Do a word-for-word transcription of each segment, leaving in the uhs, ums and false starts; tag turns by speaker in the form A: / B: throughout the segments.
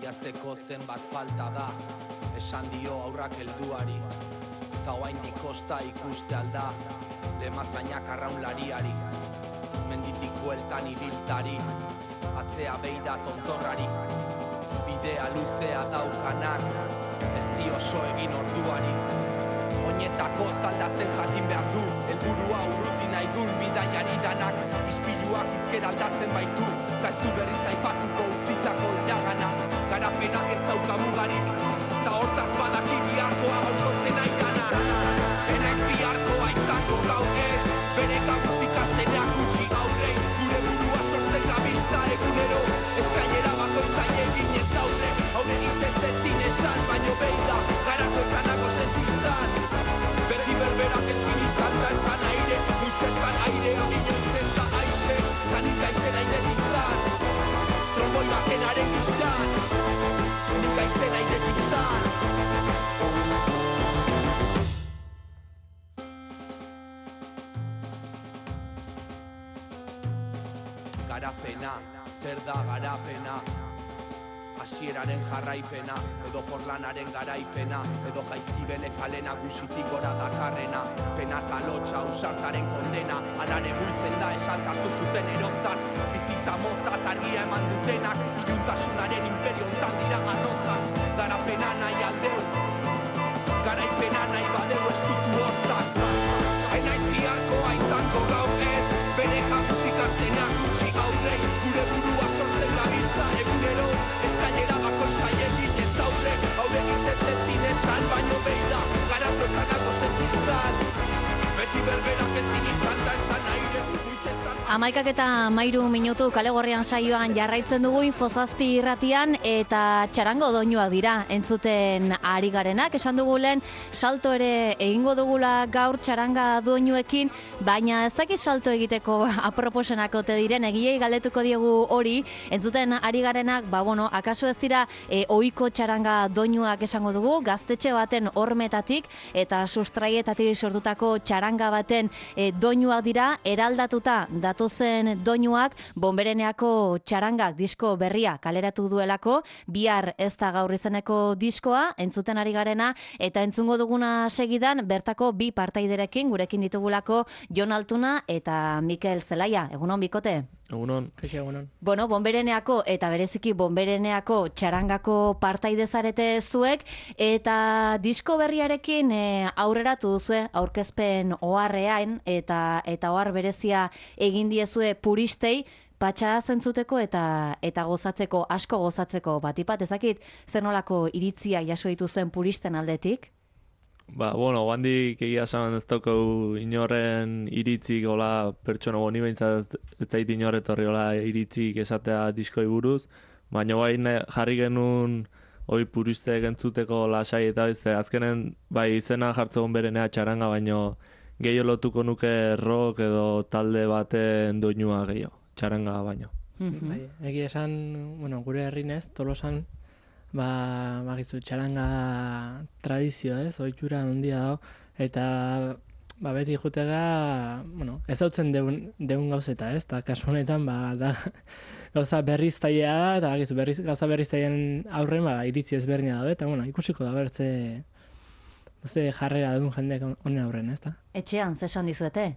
A: saiatzeko zenbat falta da, esan dio aurrak helduari, ta oaindik kosta ikuste alda, lemazainak arraunlariari, menditik bueltan ibiltari, atzea beida tontorrari, bidea luzea daukanak, ez di oso egin orduari, oinetako zaldatzen jakin behar du, helburua urruti nahi dun bidaiari danak, ispiluak izker aldatzen baitu, ta ez du berriz aipatuko utzitako iragana, garapenak ez dauka mugarik, ta hortaz badaki biharkoa gaurkotzen aidana. Enaiz biharkoa izango gaur ez, bere kabuz ikasteneak utzi aurrei, gure burua sortzen gabiltza egunero, eskailera bakoitzai eginez aurre, aurre hitzez ezin esan, baino behin da, garakoetzanako sezintzan. Beti berberak ezin izan da ez da naire, nuitz ez da airea, inoiz ez da aize, tanik aizela idet izan, tromboi bakenaren gizan, nik aizela idet izan. Garapena, zer da garapena? Hasieraren jarraipena, edo porlanaren garaipena, edo jaizkibele kale nagusitik gora dakarrena, pena eta lotxa ausartaren kondena, alare bultzen da esaltartu zuten erotzak, bizitza motzat argia eman dutenak, iluntasunaren imperio ontan dira arrotzak, garapena nahi aldeu, garaipena nahi badeu ez dutu hortzak. Enaiz biharkoa izango gaur ez, bere kabuz ikasteneak utzi aurrei, gure burua sortzen gabiltza egunero, eskailera bakoitzai eginez aurre, aurre hitzez ezin esan, baino behin da, garakoetzanako sezintzan, beti berberak ezin izan da ez da naire, nuitz ez da.
B: Amaikak eta mairu minutu kale gorrian saioan jarraitzen dugu Infozazpi irratian eta txarango doinuak dira entzuten ari garenak. Esan dugu lehen salto ere egingo dugula gaur txaranga doinuekin, baina ez dakit salto egiteko aproposenak ote diren, egiei galdetuko diegu hori, entzuten ari garenak, ba bueno, akaso ez dira e, ohiko txaranga doinuak esango dugu, gaztetxe baten hormetatik eta sustraietatik sortutako txaranga baten e, doinuak dira, eraldatuta datozen doinuak Bonbereneako txarangak disko berria kaleratu duelako, bihar ez da gaur izeneko diskoa, entzuten ari garena, eta entzungo duguna segidan, bertako bi partaiderekin, gurekin ditugulako Jon Altuna eta Mikel Zelaia. Egunon, bikote?
C: Egunon. Egunon.
B: Bueno, Bonbereneako eta bereziki Bonbereneako txarangako partaide zarete zuek, eta disko berriarekin e, aurreratu duzue aurkezpen oharrean eta eta ohar berezia egin diezue puristei, patxa zentzuteko eta eta gozatzeko, asko gozatzeko batipat, ezakit zer nolako iritzia jaso dituzuen puristen aldetik?
C: Ba, bueno, guandik egia esan ez daukagu inorren iritzik, hola, pertsona boni behintzat ez zait inorretorri hola iritzik esatea diskoi buruz, baina bain jarri genuen hoi puristek entzuteko lasai eta ez, azkenen bai izena jartzen Bonberenea txaranga, baino gehiago lotuko nuke rock edo talde baten doinua gehiago, txaranga baino.
D: Mm-hmm. Bai, egia esan, bueno, gure herrinez, Tolosan, ba, bagizu, txaranga tradizioa, ez, ohitura handia dago, eta ba, beti jutega, bueno, ez hautzen deun, deun gauzeta, ez, eta kasu honetan, ba, da, gauza berriztailea da, eta bagizu, berriz, gauza berriztailean aurren, ba, iritzi ezberdina da, eta, bueno, ikusiko da, bertze, ze jarrera duen jendeak honen aurren, ez da?
B: Etxean, zesan dizuete?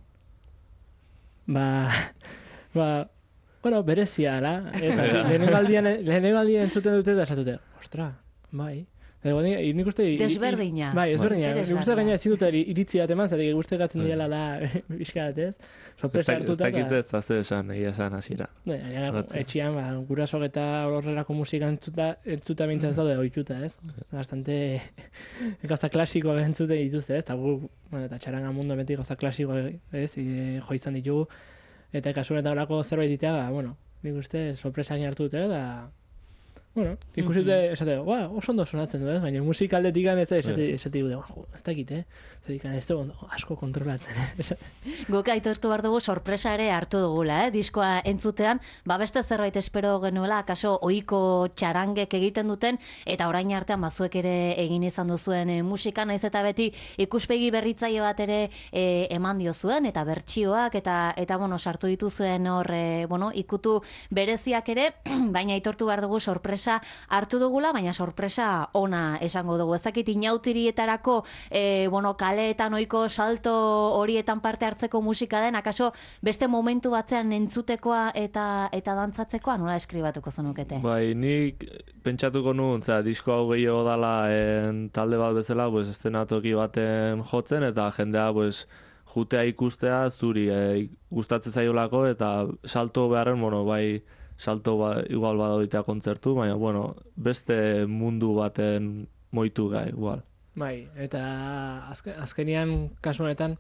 D: Ba, ba, bueno, berezia, ala. Lehenengo aldian entzuten dute eta esatute, ostra, bai. Nik uste...
B: Desberdina.
D: Bai, desberdina. Nik uste gaina ezin dute iritzi bat eman, zatik uste gatzen diela la bizkat, ez? Sorpresa hartuta.
C: Ez dakit ez azte esan, egia esan hasiera.
D: Etxian, ba, gurasok eta horrelako musika entzuta bintzen ez daude ohituta, ez? Bastante gauza klasikoak entzuten dituzte, ez? Eta txaranga mundu beti gauza klasikoak, ez? Jo izan ditugu. Eta kasunetan horako zerbait ditea, bueno, nik uste sorpresa hartu dute, da... Bueno, ikusi dute, esate, oso ondo sonatzen du, ez? Baina musikaldetik ez da, esate dute, ez dakit, eh? Zedik, ez dugu asko kontrolatzen, eh?
B: Guk aitortu behar dugu sorpresa ere hartu dugula, eh? Diskoa entzutean, ba beste zerbait espero genuela, akaso ohiko txarangek egiten duten, eta orain artean bazuek ere egin izan duzuen e, musika, naiz eta beti ikuspegi berritzaile bat ere e, eman diozuen, eta bertsioak, eta, eta bueno, sartu dituzuen hor, e, bueno, ikutu bereziak ere, baina aitortu behar dugu sorpresa sorpresa hartu dugula, baina sorpresa ona esango dugu. Ez dakit inautirietarako e, bueno, kaleetan ohiko salto horietan parte hartzeko musika den, akaso beste momentu batzean entzutekoa eta eta dantzatzekoa, nola eskribatuko zenukete?
C: Bai, nik pentsatuko nuen, zera, disko hau gehiago dala en, talde bat bezala, pues, eszenatoki baten jotzen, eta jendea, pues, jutea ikustea zuri e, gustatzen zaiolako, eta salto beharren, bueno, bai, salto ba, igual badabitea kontzertu, baina, bueno, beste mundu baten moitu gai, igual.
D: Bai, eta azken, azkenian kasu honetan,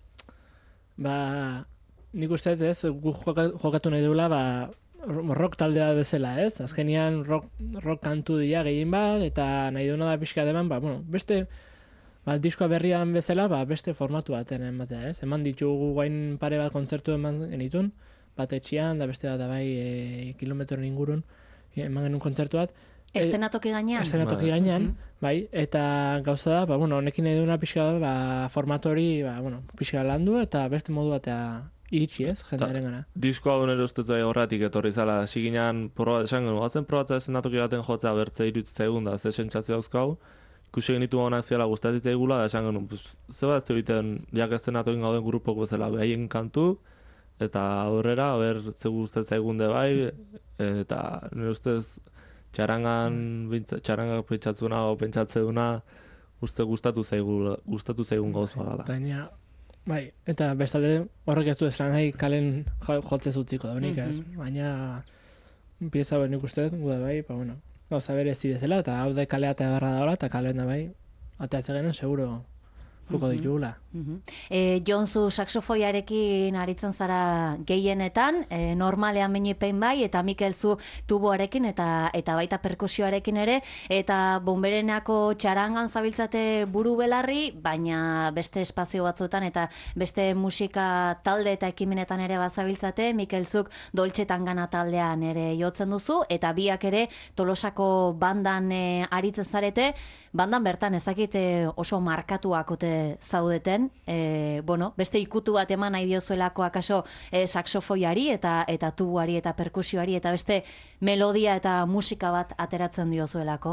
D: ba, nik uste ez, gu jokatu nahi dugula, ba, rock taldea bezala, ez? Azkenian rock, rock kantu dira gehien bat, eta nahi duena da pixka deman, ba, bueno, beste, ba, diskoa berrian bezala, ba, beste formatu baten ematea, ez? Eman ditugu guain pare bat kontzertu eman genitun, bat etxian, da beste bat da bai e, kilometro ingurun, eman genuen kontzertu bat.
B: Estenatoki gainean?
D: Estenatoki gainean, bai, eta gauza da, ba, bueno, honekin nahi duena pixka da, ba, formatu hori, ba, bueno, pixka landu, eta beste modu batea iritsi, ez, jendearen gana.
C: Disko hau nire ustez bai horretik etorri zala, siginean, proba, esan genuen, gazen probatza estenatoki baten jotzea bertze irutzea egun da, ze sentsazio dauzkau, ikusi genitu honak ziala gustatzea egula, da esan genuen, pues, zeba ez egiten, jak estenatokin gauden grupok bezala, behaien kantu, eta aurrera, ber, ze gustatzea egun de bai, eta nire ustez, txarangan, txarangak pentsatzuna o pentsatzeduna, uste gustatu zaigu, gustatu zaigun gauz badala.
D: Baina, bai, eta bestalde horrek ez du esan nahi kalen jotzez utziko da, nik ez. Baina, pieza bai nik uste, guda bai, ba, bueno, gauza berezi bezala, eta hau da kalea eta barra daola, eta kalean da bai, ateatze genen, seguro, joko ditugula.
B: E, Jonzu saxofoiarekin aritzen zara gehienetan, e, normalean menipein bai, eta Mikel zu tuboarekin eta eta baita perkusioarekin ere, eta bomberenako txarangan zabiltzate buru belarri, baina beste espazio batzuetan eta beste musika talde eta ekimenetan ere bazabiltzate, Mikel zuk Dolce Tangana taldean ere jotzen duzu, eta biak ere Tolosako bandan e, aritzen zarete, bandan bertan ezakit oso markatuak ote zaudeten, E, bueno, beste ikutu bat eman nahi diozuelako akaso e, saxofoiari eta eta tubuari eta perkusioari eta beste melodia eta musika bat ateratzen diozuelako?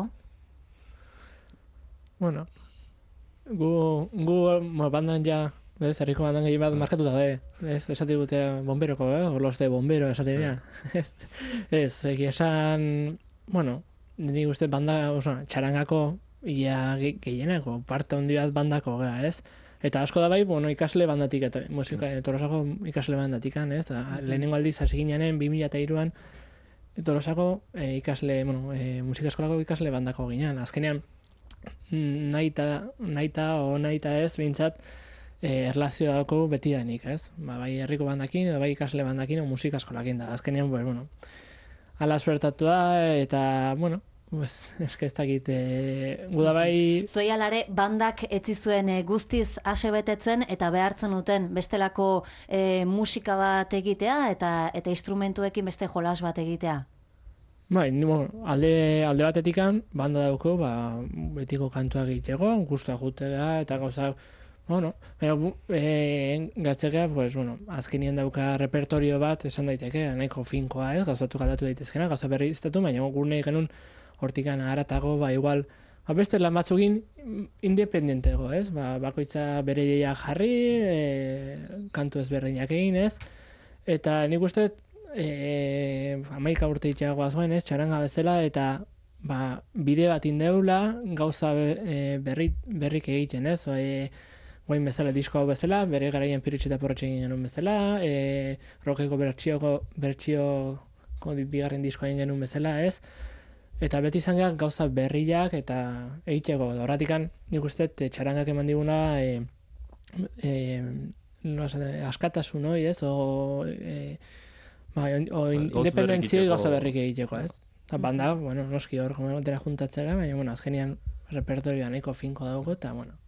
D: Bueno, gu, gu ma, bandan ja, bez, herriko bandan gehi bat markatuta da, ez, esati gute bomberoko, eh? O los de bombero, esati dira. ez, ez, egi esan, bueno, nik uste banda, oso, txarangako ia gehienako, parte handi bat bandako, gea, ez? Eta asko da bai, bueno, ikasle bandatik, eta musika, Tolosako ikasle bandatikan, ez? Mm-hmm. Lehenengo aldiz hasi ginean, bi mila hiruan Tolosako e, ikasle, bueno, e, musika eskolako ikasle bandako ginean. Azkenean, naita, naita o naita ez, behintzat, e, erlazioa dauko beti denik, ez? Ba, bai herriko bandakin, edo bai ikasle bandakin, o musika eskolakin da. Azkenean, pues, bueno, ala suertatu da, eta, bueno, pues, ez que ez dakit, e, guda bai...
B: Zoi alare, bandak etzi zuen e, guztiz ase betetzen eta behartzen duten bestelako e, musika bat egitea eta eta instrumentuekin beste jolas bat egitea?
D: Bai, bueno, alde, alde batetikan, banda dauko, ba, betiko kantuak egiteko, guztua jutega eta gauza... Bueno, e, gatzekea, pues, bueno, azkenien dauka repertorio bat, esan daiteke, nahiko finkoa, ez, gauzatu galdatu daitezkena, gauza berri iztatu, baina gure genuen hortikan haratago, ba, igual, ba, beste lan batzugin independentego, ez? Ba, bakoitza bere ideia jarri, e, kantu ezberdinak egin, ez? Eta nik uste, e, amaika urte itxagoaz goen, ez? Txaranga bezala, eta ba, bide bat indeula, gauza e, berri, berrik egiten, ez? E, Guain bezala, disko hau bezala, bere garaian Piritx eta Porrotx egin genuen bezala, e, rockeko bertxioko, bertxioko bigarren diskoa egin genuen bezala, ez? Eta beti izan gara gauza berriak eta egiteko. Horratikan nik uste txarangak eman diguna e, e, no, askatasun hori, ez? O, e, ba, o independentzi gauza berrik egiteko, ez? Eta banda, bueno, noski hor, dena juntatzea, baina, bueno, azkenian repertorioa nahiko finko dago, eta, bueno,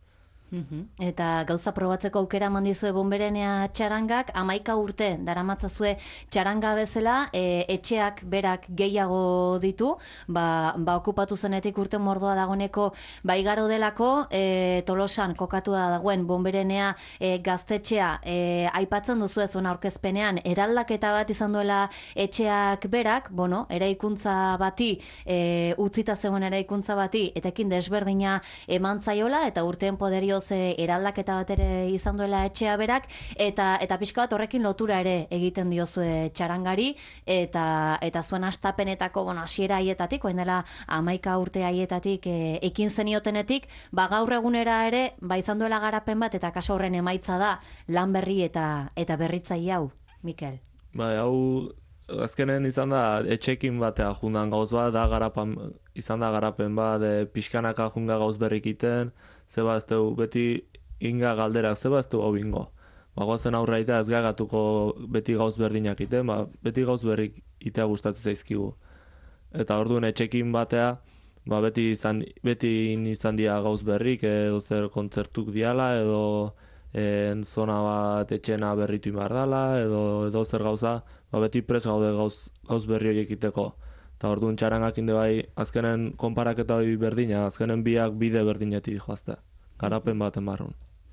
B: Eta gauza probatzeko aukera eman dizue Bonberenea txarangak, hamaika urte daramatzazue txaranga bezala, e, etxeak berak gehiago ditu, ba, ba okupatu zenetik urte mordoa dagoeneko ba igaro delako, e, Tolosan kokatua dagoen Bonberenea e, gaztetxea, e, aipatzen duzu ez zuen aurkezpenean, eraldaketa bat izan duela etxeak berak, bueno, eraikuntza bati, e, utzita zegoen eraikuntza bati, etekin desberdina eman zaiola, eta urteen poderio ze eraldaketa bat ere izan duela etxea berak, eta eta pixka bat horrekin lotura ere egiten diozue txarangari, eta eta zuen astapenetako, bueno, hasiera haietatik, orain dela hamaika urte haietatik e, ekin zeniotenetik, ba gaur egunera ere, ba izan duela garapen bat, eta kaso horren emaitza da lan berri eta eta berritzaile hau, Mikel.
C: Bai, hau azkenen izan da etxekin batea jundan gauz bat, da garapan, izan da garapen bat, e, pixkanaka junga gauz berrikiten, zeba ez du beti inga galderak, zeba ez du hau ingo. Ba, goazen aurra itea ez gagatuko beti gauz berdinak iten, ba, beti gauz berrik itea gustatzen zaizkigu. Eta orduan etxekin batea, ba, beti izan, beti izan dira gauz berrik, edo zer kontzertuk diala, edo en zona bat etxena berritu imar dala, edo, edo zer gauza, ba, beti pres gaude gauz, gauz berri horiek iteko. Eta orduan txarangak inde bai, azkenen konparaketa hori berdina, azkenen biak bide berdinetik joazte. Garapen baten barrun.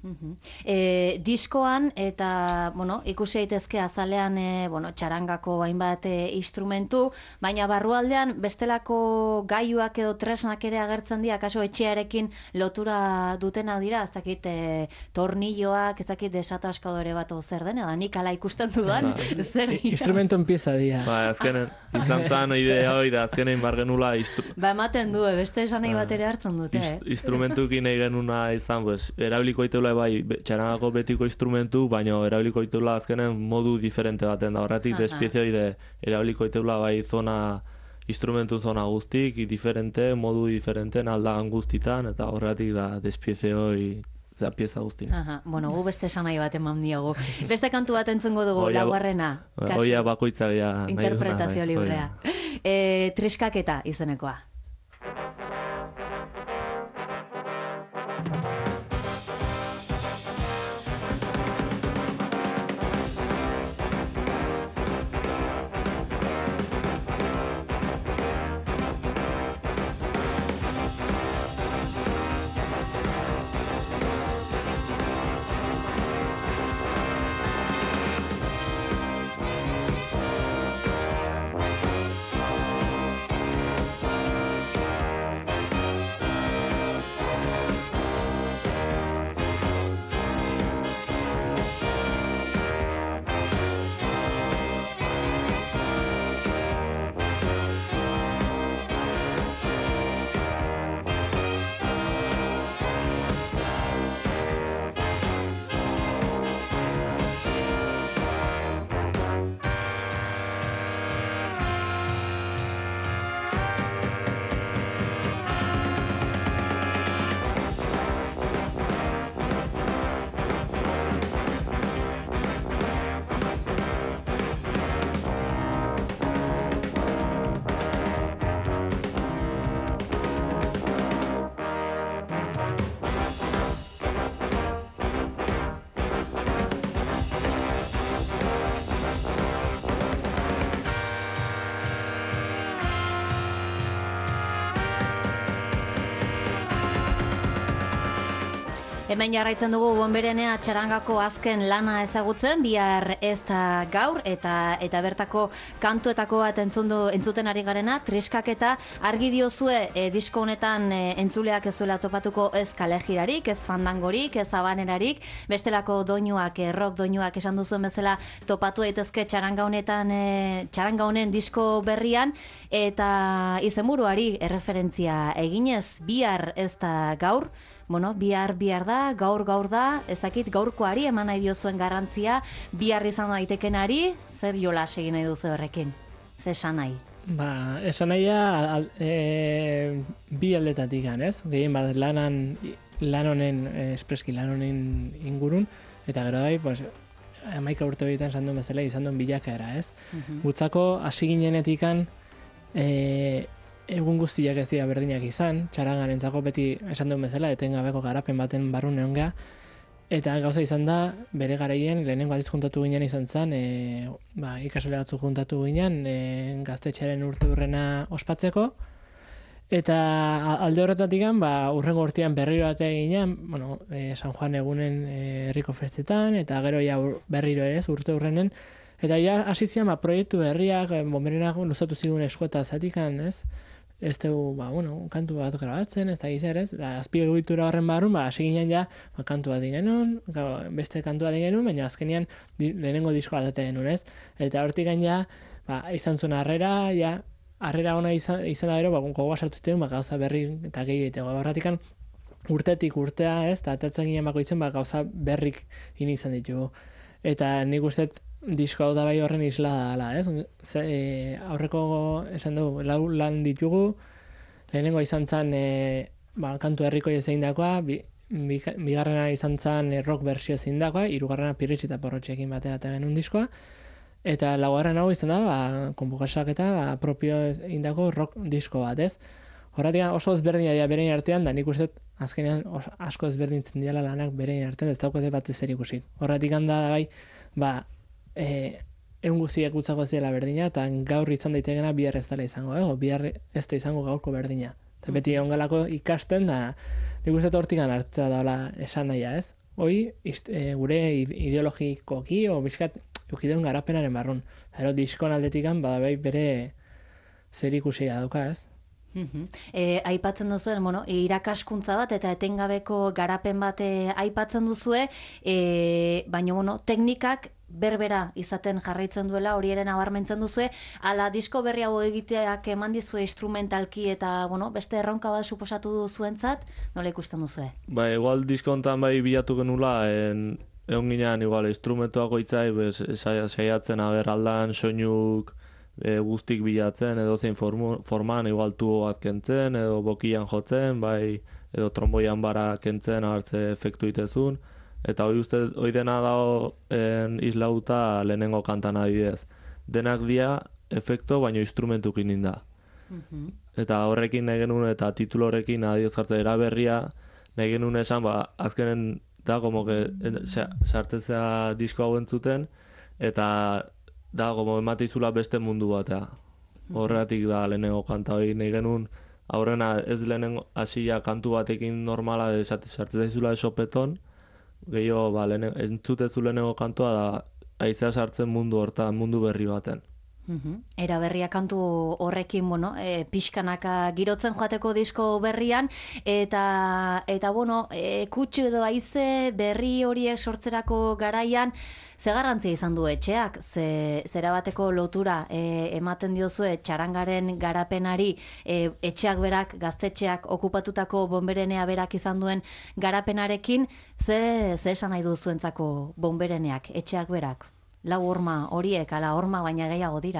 B: E, diskoan eta bueno, ikusi daitezke azalean e, bueno, txarangako hainbat e, instrumentu, baina barrualdean bestelako gailuak edo tresnak ere agertzen dira, kaso etxearekin lotura dutenak dira, ez dakit e, tornilloak, ez dakit desataskadore bat zer den, edo nik ala ikusten dudan, zer dira.
D: Instrumento pieza dira.
C: Ba, azkenen, izan zan idea hori da, azkenen bar genula instru...
B: Ba, ematen du, beste esanei bat ere hartzen dute, eh?
C: Instrumentukin egin genuna izan, pues, erabiliko itela bai, txarangako betiko instrumentu, baina erabiliko itela azkenen modu diferente baten da. Horretik despiezio de erabiliko itela bai zona, instrumentu zona guztik, diferente, modu diferente, aldagan guztitan, eta horretik da despiezio za pieza guztina.
B: Aha, bueno, gu beste esanai bat eman diogu. Beste kantu bat entzungo dugu, laugarrena.
C: Oia bakoitza ja.
B: Interpretazio librea. E, triskaketa izenekoa. Hemen jarraitzen dugu Bonberenea txarangako azken lana ezagutzen, bihar ez da gaur, eta eta bertako kantuetako bat entzundu, entzuten ari garena, triskaketa argi diozue e, disko honetan e, entzuleak ez duela topatuko ez kalejirarik, ez fandangorik, ez abanerarik, bestelako doinuak, e, rock doinuak esan duzuen bezala topatu daitezke txaranga honetan, e, txaranga honen disko berrian, eta izenburuari erreferentzia eginez, bihar ez da gaur, bueno, bihar bihar da, gaur gaur da, ezakit gaurkoari eman nahi diozuen garrantzia, bihar izan daitekenari, zer jolas egin nahi duzu horrekin? Zer esan nahi?
D: Ba, esan nahia e, bi aldetatik gan, ez? Gehien bat lanan, lan honen, espreski lan honen ingurun, eta gero bai, pues, hamaika urte horietan esan duen bezala izan duen bilakaera, ez? Uh-huh. Gutzako hasi ginenetikan, e, egun guztiak ez dira berdinak izan, txarangarentzako beti esan duen bezala, etengabeko garapen baten barrun egon geha, eta gauza izan da, bere garaien, lehenengo aldiz juntatu ginen izan zen, e, ba, ikasle batzuk juntatu ginen, e, gaztetxearen urte hurrena ospatzeko, eta alde horretatik ba, urrengo urtean berriro batea ginen, bueno, e, San Juan egunen e, herriko festetan, eta gero ja berriro ere ez, urte hurrenen, eta ja hasi zian ba, proiektu berriak, bonberenak luzatu zigun eskueta zatikan, ez? Ez dugu, ba, bueno, kantu bat grabatzen, ez da gizar, ez? Azpiegitura horren barrun, ba, hasi ginen ja, ba, kantu bat genuen, beste kantu bat genuen, baina azkenean di, lehenengo diskoa datea genuen, ez? Eta hortik ja, ba, izan zuen harrera, ja, harrera ona izan, izan da bero, ba, gogoa sartu zuten, ba, gauza berri eta gehi egiteko. Horratikan urtetik urtea, ez? Eta atatzen ginen bako itzen, ba, gauza berrik ini izan ditugu. Eta nik uste disko hau da bai horren isla dala, ez? Ze, e, aurreko esan dugu, lau lan ditugu, lehenengo izan zen e, ba, kantu herriko zein dakoa, bi, bi, bigarrena izan zen e, rock bersio zein dakoa, hirugarrena Pirritx eta Porrotxekin batera eta genuen diskoa, eta laugarren hau izan da, ba, konpukasak eta ba, propio indako rock disko bat, ez? Horretik oso ezberdina dira berein artean, da nik uste azkenean oso, asko ezberdintzen diala lanak berein artean, ez daukate bat ez ikusi. Horretik da bai, ba, E, egun guztiak gutzako ez dela berdina, eta gaur izan daitegena bihar ez dela izango, eh? O, bihar ez da izango gaurko berdina. Eta beti egon galako ikasten, da nik uste hortikan hartza daula esan nahia, ez? Hoi, e, gure ideologikoki, o bizkat, eukideun garapenaren barrun. Ero, diskon aldetikan, badabai bere zer ikusia dauka, ez?
B: Mm-hmm. E, aipatzen duzuen, bueno, irakaskuntza bat eta etengabeko garapen bat e, aipatzen duzue, e, baina, bueno, teknikak berbera izaten jarraitzen duela, hori ere nabarmentzen duzue, ala disko berri hau egiteak eman dizue instrumentalki eta, bueno, beste erronka bat suposatu duzuentzat, nola ikusten duzue?
C: Ba, igual disko hontan bai bilatu genula, en, egon ginean, igual, instrumentuako itzai, bez, saiatzen aber aldan, soinuk, e, guztik bilatzen, edo zein formu, forman, igual tubo bat kentzen, edo bokian jotzen, bai, edo tromboian bara kentzen, hartze efektu itezun, eta hori uste, hori dena dago en islauta lehenengo kantan adibidez. Denak dia efekto, baino instrumentukin inda. Mm-hmm. Eta horrekin nahi genuen, eta titulo horrekin adibidez jartzen eraberria, nahi genuen esan, ba, azkenen da, como que, sartzea disko hau entzuten, eta da, como emateizula beste mundu batea. Horregatik da lehenengo kanta hori nahi genuen, aurrena ez lehenengo hasia kantu batekin normala, sartzea izula esopeton, gehiago, ba, entzutezu lehenengo kantua da aizea sartzen mundu hortan, mundu berri baten.
B: Mm-hmm. Era berria kantu horrekin, bueno, e, pixkanaka girotzen joateko disko berrian, eta, eta bueno, e, kutsu edo haize berri horiek sortzerako garaian, ze garrantzia izan du etxeak, ze, zera bateko lotura e, ematen diozue txarangaren garapenari, e, etxeak berak, gaztetxeak okupatutako bonberenea berak izan duen garapenarekin, ze, ze esan nahi duzuentzako bonbereneak, etxeak berak? Lau horma horiek, ala horma baina gehiago dira?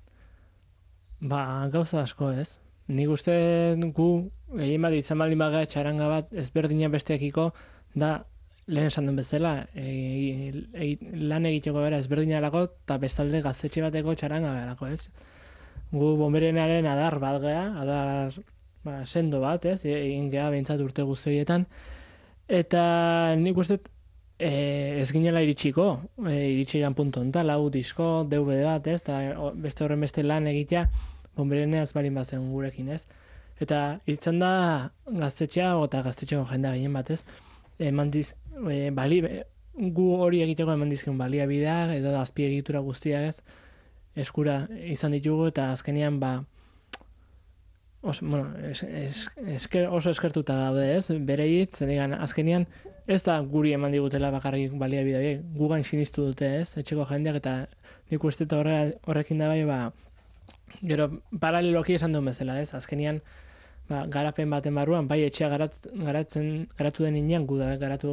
D: Ba, gauza asko ez. Nik uste gu, egin bat izan baldin baga txaranga bat ezberdina besteakiko, da lehen esan duen bezala, e, e, lan egiteko bera ezberdina lako, eta bestalde gaztetxe bateko txaranga berako, ez? Gu bonberenaren adar bat gea, adar ba, sendo bat, ez? Egin gea behintzat urte guztietan, eta nik uste E, ez ginela iritsiko, e, iritsigan puntu onta, lau disko, D V D bat, ez, eta beste horren beste lan egitea, bonbereneaz balin bazen gurekin, ez. Eta hitzen da gaztetxea, eta gaztetxeko jendea ginen bat, ez, eman diz, e, bali, gu hori egiteko eman dizkion baliabideak, edo azpiegitura guztiak, ez, eskura izan ditugu, eta azkenean, ba, Os, bueno, es, es, esker, oso eskertuta daude, ez? Bere hitz, digan, azkenean ez da guri eman digutela bakarrik baliabide horiek, gugan sinistu dute, ez? Etxeko jendeak, eta nik uste horre, horrekin da bai, ba, gero paraleloki esan duen bezala, ez? Azkenean, ba, garapen baten barruan, bai etxea garat, garatzen, garatu den inean, gu da garatu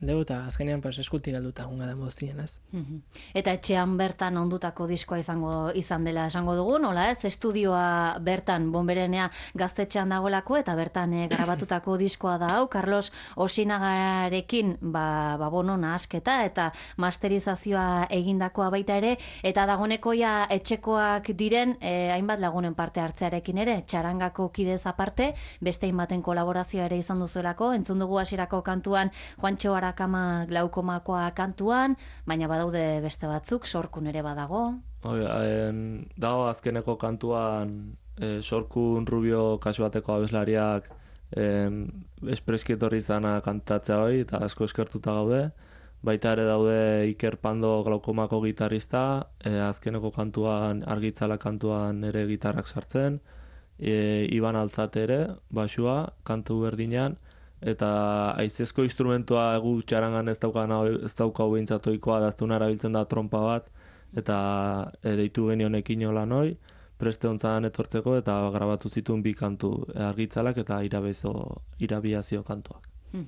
D: dugu, eta azkenean pas eskutik galduta gunga da moztien, ez?
B: Eta etxean bertan ondutako diskoa izango izan dela esango dugu, nola ez? Estudioa bertan Bonberenea gaztetxean dagoelako eta bertan eh, grabatutako diskoa da hau, Carlos Osinagarekin ba, ba bono nahasketa eta masterizazioa egindakoa baita ere, eta dagoneko ja etxekoak diren eh, hainbat lagunen parte hartzearekin ere, txarangako kidez aparte, beste hainbaten kolaborazioa ere izan duzuelako, entzun dugu hasierako kantuan Juantxo Arakama glaukomakoa kantuan, baina badaude beste batzuk, Sorkun ere badago.
C: Oia, en, dago azkeneko kantuan e, Sorkun Rubio kasu bateko abeslariak en, espreski etorri izana kantatzea hoi, eta asko eskertuta gaude. Baita ere daude Iker Pando glaukomako gitarrista, e, azkeneko kantuan, argitzala kantuan ere gitarrak sartzen, e, Iban Altzate ere, basua, kantu berdinean, eta haizezko instrumentua egu txarangan ez daukan ez daukau behintzatoikoa, daztuna erabiltzen da trompa bat, eta e, deitu genionekin lan hoi, preste ontzan etortzeko, eta grabatu zituen bi kantu, argitzalak eta irabiazio, irabiazio kantuak.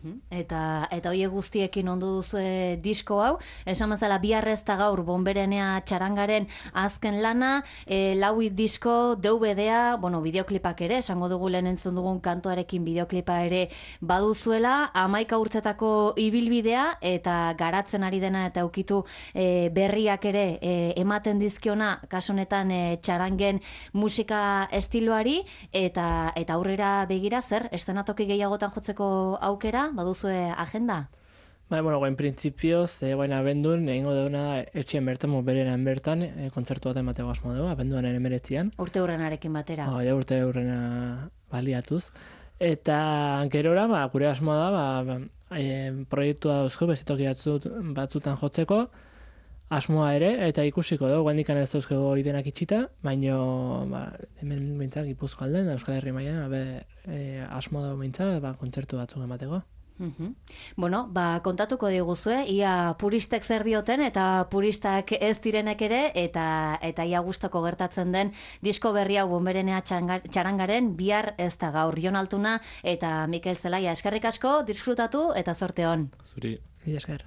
B: Eta eta hoe guztiekin ondu duzue disko hau, esan bezala bihar ez da gaur Bonberenea txarangaren azken lana, e, lau disko, D V D-a, bueno, bideoklipak ere, esango dugu lehen entzun dugun kantuarekin bideoklipa ere baduzuela, hamaika urtetako ibilbidea eta garatzen ari dena eta ukitu e, berriak ere e, ematen dizkiona, kasu honetan e, txarangen musika estiloari, eta eta aurrera begira zer, eszenatoki gehiagotan jotzeko aukera baduzue agenda?
D: Ba, bueno, guen printzipioz, e, guen abendun, egingo deuna etxien bertan, Bonberenean bertan, e, kontzertu bat emateko asmo dugu, abenduan ere meretzian.
B: Urte hurrenarekin batera.
D: Oh, ja, urte hurrena baliatuz. Eta gerora, ba, gure asmoa da, ba, ba, e, proiektua dauzko, bezitoki batzut, batzutan jotzeko, asmoa ere, eta ikusiko dugu, guendikan ez dauzkego idenak itxita, baino, ba, hemen bintzak Gipuzko alden, Euskal Herri mailan, e, asmoa dugu bintzak, ba, kontzertu batzuk emateko.
B: Uhum. Bueno, ba, kontatuko diguzue, ia puristek zer dioten eta puristak ez direnek ere, eta eta ia gustoko gertatzen den disko berri hau Bonberenea txarangaren bihar ez da gaur. Jon Altuna eta Mikel Zelaia, eskerrik asko, disfrutatu eta zorte on.
C: Zuri.
D: Mila esker.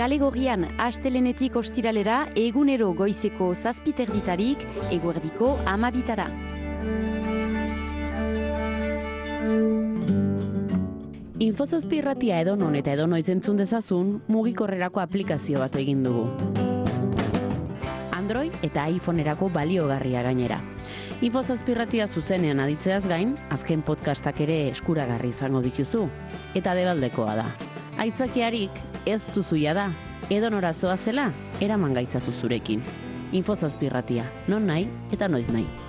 E: Kale Gorrian astelenetik ostiralera egunero goizeko zazpiterditarik eguerdiko amabitara. Infozazpi irratia edonon eta edonoiz entzun dezazun mugikorrerako aplikazio bat egin dugu. Android eta iPhonerako baliogarria gainera. Infozazpi irratia zuzenean aditzeaz gain, azken podcastak ere eskuragarri izango dituzu. Eta debaldekoa da. Aitzakiarik ez duzuia da, edonora zoazela, eraman gaitzazu zurekin. Infozazpi irratia, non nahi eta noiz nahi.